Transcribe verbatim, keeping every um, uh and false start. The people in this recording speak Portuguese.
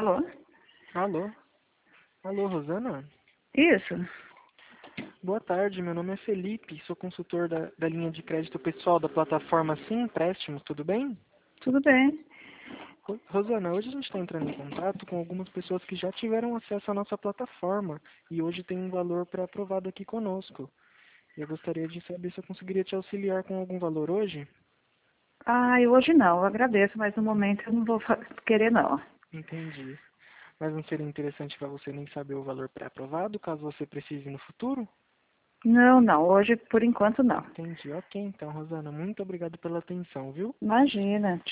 Alô? Alô? Alô, Rosana? Isso. Boa tarde, meu nome é Felipe, sou consultor da, da linha de crédito pessoal da plataforma Sim Empréstimos, tudo bem? Tudo bem. Ro- Rosana, hoje a gente está entrando em contato com algumas pessoas que já tiveram acesso à nossa plataforma e hoje tem um valor pré-aprovado aqui conosco. Eu gostaria de saber se eu conseguiria te auxiliar com algum valor hoje? Ah, eu hoje não, eu agradeço, mas no momento eu não vou fa- querer não. Entendi. Mas não seria interessante para você nem saber o valor pré-aprovado, caso você precise no futuro? Não, não, hoje por enquanto não. Entendi. Ok, então, Rosana, muito obrigado pela atenção, viu? Imagina.